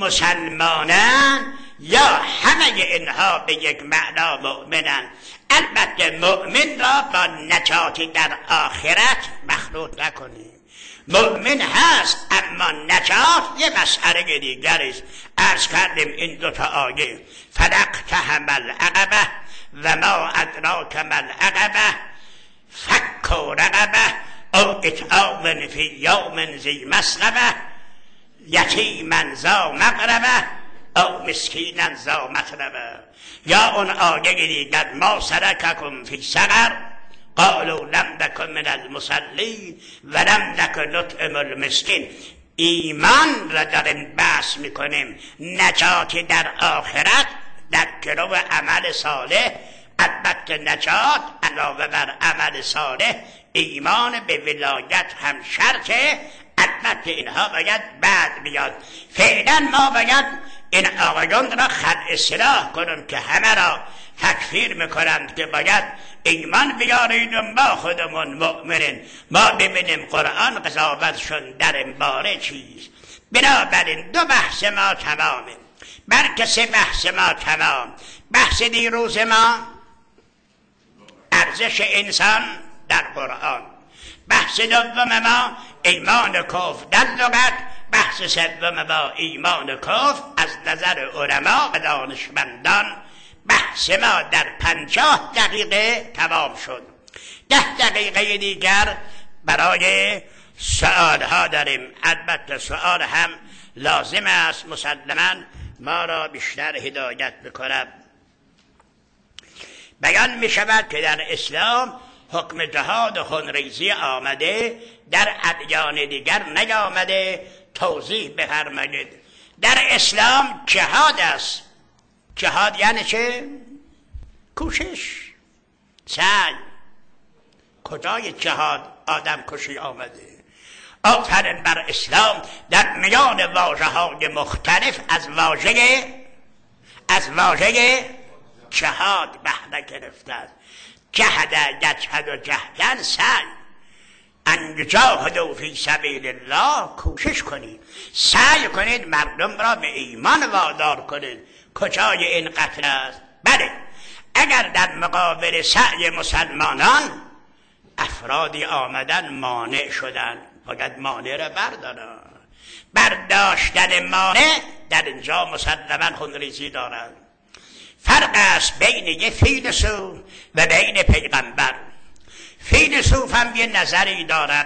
مسلمانان یا همه اینها به یک معنا مؤمنن. البته مؤمن را با نجاتی در آخرت مخلوط نکنیم. مؤمن هست اما نجات یه مسئله دیگری است. عرض کردیم این دوتا آیه فلقتحم العقبه و ما ادراک ما العقبه فک رقبه او اطعام فی یوم ذی مسغبه یتیما ذا مقربه او مسکینا ذا متربه. یا اون آیه دیگر ما سلککم فی سقر قالوا لم نکن من المصلین و لم نکن نطعم المسکین. ایمان را داریم بحث میکنیم. نجات در آخرت در گرو عمل صالح. البته نجات علاوه بر عمل صالح ایمان به ولایت هم شرطه. البته اینها باید بعد بیاد. فعلا ما باید این آقایان را خلع اصلاح کنیم که همه را تکفیر میکنند که باید ایمان بیارید و ما خودمون مؤمنین. ما ببینیم قرآن قضاوتشون در این باره چیست. بنابراین دو بحث ما تمامه، بلکه سه بحث ما تمام. بحث دیروز ما ارزش انسان در قرآن، بحث دوم ما ایمان کفر در لغت، بحث سوم با ایمان کفر از نظر علما و دانشمندان بحث ما در پنجاه دقیقه تمام شد. ده دقیقه دیگر برای سؤال ها داریم. البته سؤال هم لازم است، مسلماً ما را بیشتر هدایت بکند. بیان می شود که در اسلام حکم جهاد و خونریزی آمده، در ادیان دیگر نیامده. توضیح بفرمایید. در اسلام جهاد است. جهاد یعنی چه؟ کوشش، سعی. کجای جهاد آدم کشی آمده؟ آفرین بر اسلام در میان واژه های مختلف از واژه از واژه جهاد بهره گرفته است. جهد یجهد و جهدن، سعی. ان یجاهدوا فی سبیل الله، کوشش کنید، سعی کنید مردم را به ایمان وادار کنید. کجای این قتل است؟ بله، اگر در مقابل سعی مسلمانان افرادی آمدن مانع شدن، باید مانع را بردارن. برداشتن مانع در اینجا مسلماً خونریزی دارد. فرق است بین یه فیلسوف و بین پیغمبر. فیلسوف هم یه نظری دارد،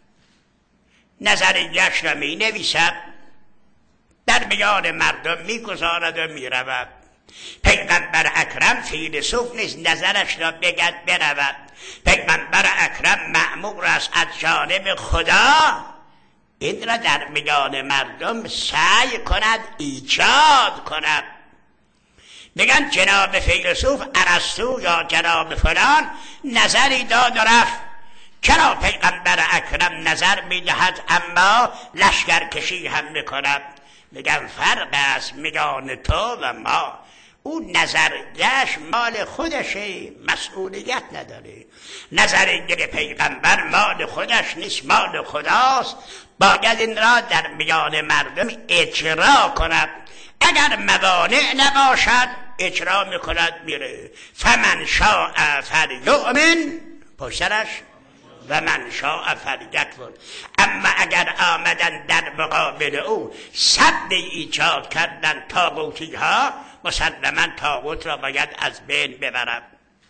نظریش را می نویسد، در میان مردم می گذارد و می رود. پیغمبر اکرم فیلسوف نیست، نظرش را بگد برود. پیغمبر اکرم مأمور است از جانب خدا این را در میان مردم سعی کند، ایجاد کند. میگن جناب فیلسوف ارسطو یا جناب فلان نظری داد و رفت. چرا پیغمبر اکرم نظر میدهد اما لشکرکشی هم میکند؟ میگن فرق است میان تو و ما. او نظریش مال خودشه، مسئولیت نداره. نظریه پیغمبر مال خودش نیست، مال خداست. باید این را در میان مردم اجرا کند. اگر موانع نباشد اجرا میکند میره. فمن شاء فلیؤمن، پشترش و من شاء فلیکفر. اما اگر آمدن در مقابل او سد ایجاد کردن طاغوتی ها، مسلماً طاغوت را باید از بین ببرد.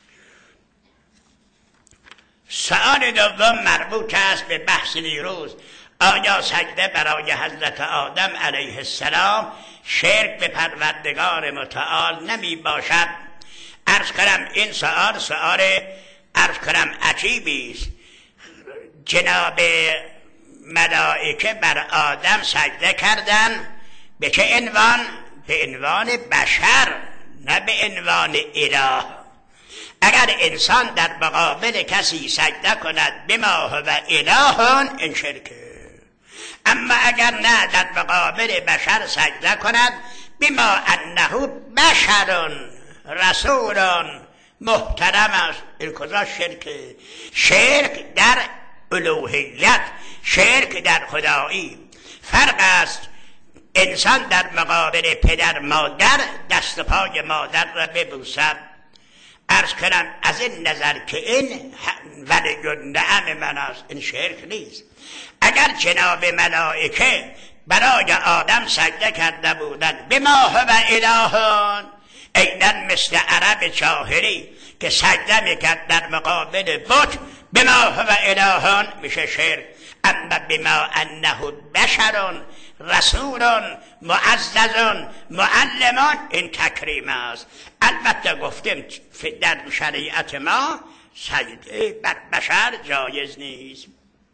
سؤال دوم مربوط است به بحث دیروز. آیا سجده برای حضرت آدم علیه السلام شرک به پروردگار متعال نمی باشد؟ عرض کنم این سؤال سؤال عرض کنم عجیبی است. جناب ملائکه بر آدم سجده کردند. به چه عنوان؟ به عنوان بشر، نه به عنوان اله. اگر انسان در مقابل کسی سجده کند بما هو الهون، این شرکه. اما اگر نه در مقابل بشر سجده کند بما انه بشر رسول محترم است، این کجا شرکه؟ شرک در الوهیت، شرک در خدایی. فرق است انسان در مقابل پدر مادر دست پای مادر را ببوسد. عرض کنم از این نظر که این ولی نعم من است، این شرک نیست. اگر جناب ملائکه برای آدم سجده کرده بودند به ما هو الهون، ایدن مثل عرب جاهلی که سجده میکرد در مقابل بت به ما هو الهون، میشه شرک. اما بما انه بشر رسول معزز معلم، این تکریم است. البته گفتیم در شریعت ما سجده بر بشر جایز نیست.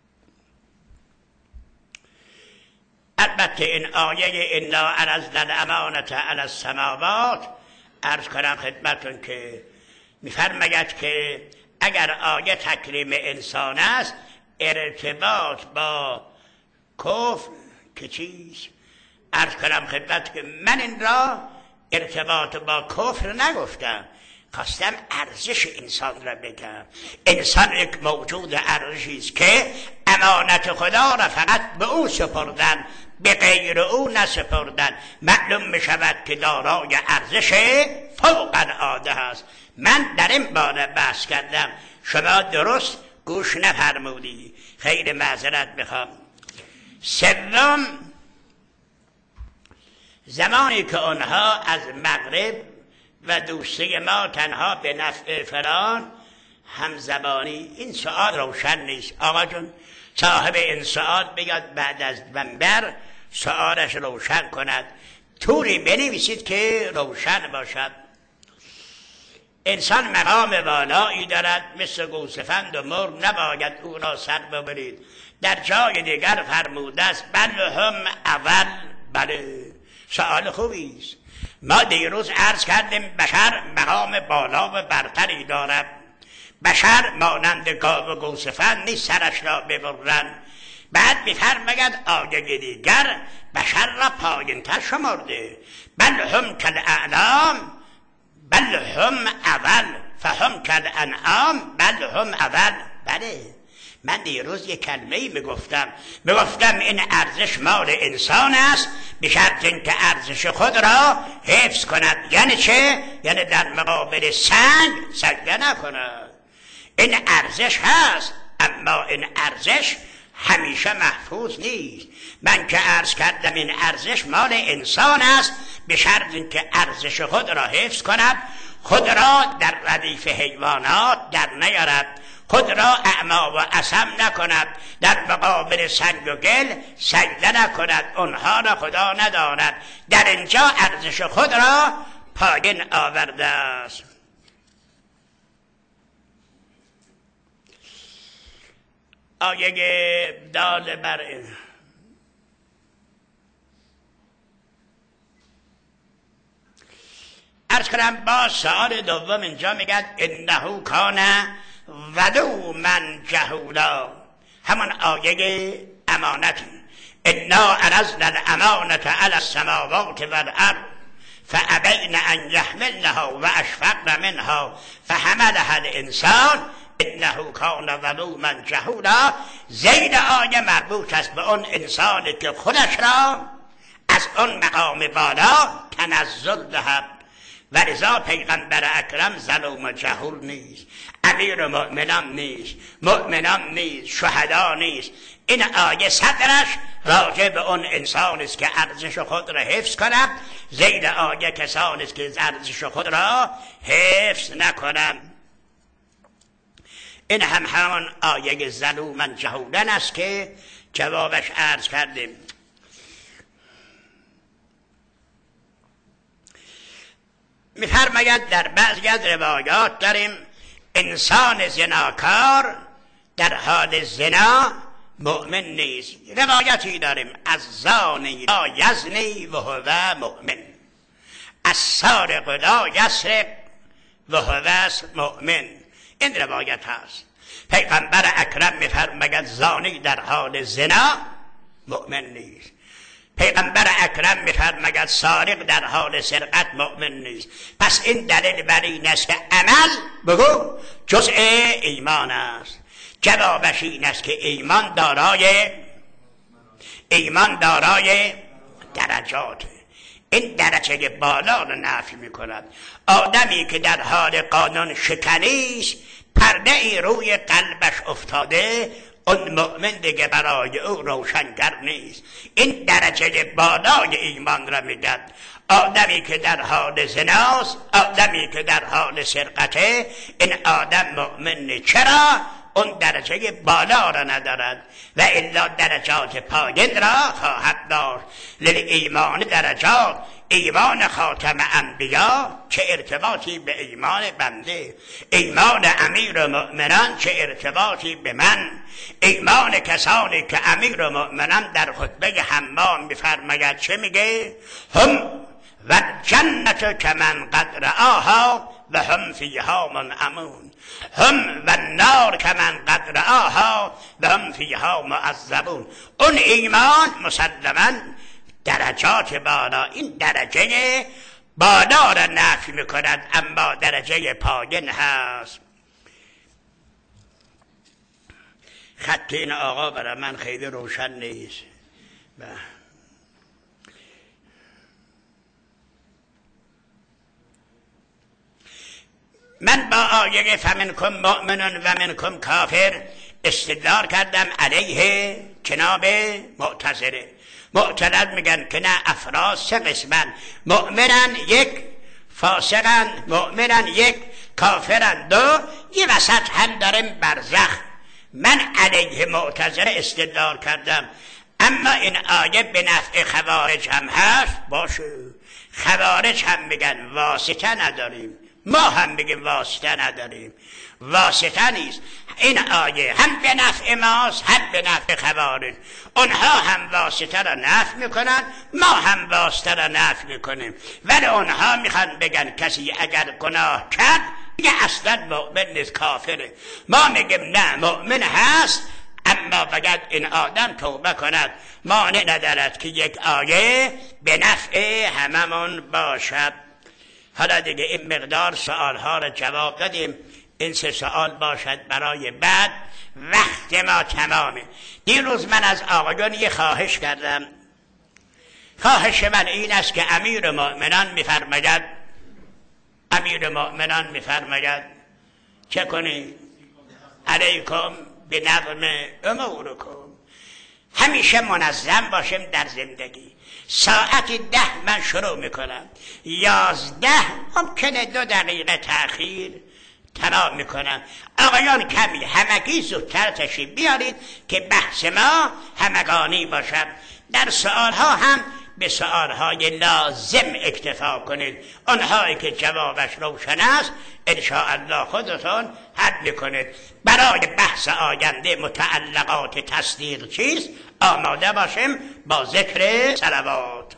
البته این آیه انا عرضنا الامانة علی السماوات، عرض کنم خدمتون که میفرماید که اگر آیه تکریم انسان است، ارتباط با کفر که چیز؟ عرض کنم خدمت که من این را ارتباط با کفر نگفتم، خواستم ارزش انسان را بگم. انسان یک موجود ارزشی است که امانت خدا را فقط به او سپردن، به غیر او نسپردن. معلوم می شود که دارای ارزش فوق العاده است. من در این باره بحث کردم، شما درست گوش نفرمودی، خیلی معذرت میخوام. سوم زمانی که آنها از مغرب و دوستی ما تنها به نفع فلان همزبانی، این سؤال روشن نیست. آقا جون صاحب این سؤال بگاد بعد از منبر سؤالش روشن کند، طوری بنویسید که روشن باشد. انسان مقام والایی دارد، مثل گوسفند و مرغ نباید او را سر ببرید. در جای دیگر فرموده است بل هم اول. بله سؤال خوبی است. ما دیروز عرض کردیم بشر مقام بالا و برتری دارد. بشر مانند گاو و گوسفند نیست سرش را ببرند. بعد می‌فرماید آیه دیگر بشر را پایین‌تر شمرده. بل هم کالانعام بل هم اول فهم کالانعام بل هم اول. بله من دیروز یک کلمه‌ای میگفتم میگفتم این ارزش مال انسان است به شرط اینکه ارزش خود را حفظ کند. یعنی چه؟ یعنی در مقابل سنگ سجده نکند. این ارزش هست اما این ارزش همیشه محفوظ نیست. من که عرض کردم این ارزش مال انسان است به شرط اینکه ارزش خود را حفظ کند، خود را در ردیف حیوانات در نیارد، خود را اعما و اصم نکند، در مقابل سنگ و گل سجده نکند، آنها را خدا نداند. در اینجا ارزش خود را پایین آورده است. آیه دال بر این عرض کنم. با سؤال دوم اینجا میگد انه کان ولوما جهولا، همون آیه امانت. انا عرضنا الامانة علی السماوات والارض فابین ان یحملنها واشفقن منها فحملها الانسان انه کان ظلوما جهولا. زید آیه مربوط است به اون انسانی که خودش را از اون مقام بالا تنزل دهد. و لذا پیغمبر اکرم ظلوم و جهول نیست، امیر مؤمنان نیست، مؤمنان نیست، شهدا نیست. این آیه صدرش راجع به اون انسان است که ارزش خود را حفظ کند، زید آیه کسانی است که ارزش خود را حفظ نکنند. این هم همان آیه ظلوما جهولا است که جوابش عرض کردیم. می‌فرماید در بعضی از روایات داریم انسان زناکار در حال زنا مؤمن نیست. روایتی داریم از زانی لا یزنی و هو مؤمن، از سارق لا یسرق و هو مؤمن. این روایت هست. پیغمبر اکرم می‌فرماید زانی در حال زنا مؤمن نیست. پیغمبر اکرم می‌فرماید سارق در حال سرقت مؤمن نیست. پس این دلیل بر این است که عمل بگو جزء ایمان است. جوابش این است که ایمان دارای ایمان دارای درجات. این درجه بالا رو نفی می‌کند. آدمی که در حال قانون شکنی است، پرده ای روی قلبش افتاده، اون مؤمن دیگه برای او روشنگر نیست. این درجه بالای ایمان را میگد. آدمی که در حال زناست، آدمی که در حال سرقته، این آدم مؤمن نیست. چرا؟ اون درجه بالا را ندارد و الا درجات پایین را خواهد داشت. للایمان درجات، ایمان خاتم انبیا چه ارتباطی به ایمان بنده، ایمان امیر مؤمنان چه ارتباطی به من، ایمان کسانی که امیر مؤمنان در خطبه حمام می‌فرماید چه میگه؟ هم و جنت کمن قد رآها و هم فیها منعمون، هم و النار کمن قد رآها و هم فیها معذبون. اون ایمان مسلماً درجات بالا، این درجه بالا را نفی میکند اما درجه پایین هست. خط این آقا برای من خیلی روشن نیست. من با آیه فمنکم مؤمنون و منکم کافر استدلال کردم علیه جناب معتزله. معتدل میگن که نه، افراد سه قسمن، مؤمنن یک، فاسقن، مؤمنن یک، کافرن دو، یه وسط هم داریم برزخ. من علیه معتزله استدلال کردم، اما این آیه به نفع خوارج هم هست. باشه، خوارج هم میگن واسطه نداریم، ما هم میگیم واسطه نداریم، واسطه نیست. این آیه هم به نفع ماست هم به نفع خوارج. اونها هم واسطه را نفی میکنن، ما هم واسطه را نفی میکنیم، ولی اونها میخوان بگن کسی اگر گناه کرد دیگه اصلا مؤمن نیست، کافره. ما میگیم نه، مؤمن هست، اما باید این آدم توبه کند. مانع ندارد که یک آیه به نفع هممون باشد. حالا دیگه این مقدار سوالها را جواب دادیم. این سه سوال باشد برای بعد، وقت ما تمامه. دیروز من از آقایان یه خواهش کردم. خواهش من این است که امیر مؤمنان میفرماید امیر مؤمنان میفرماید چه کنید؟ علیکم به نظم امورکم. همیشه منظم باشیم در زندگی. ساعت ده من شروع میکنم، یازده ممکنه دو دقیقه تأخیر تمام میکنم. آقایان کمی همگی زودتر تشریف بیارید که بحث ما همگانی باشد. در سوالها هم به سوالهای لازم اکتفا کنید. آنهایی که جوابش روشن است انشاءالله خودتون حل میکنید. برای بحث آینده متعلقات تصدیق چیست آماده باشیم با ذکر صلوات.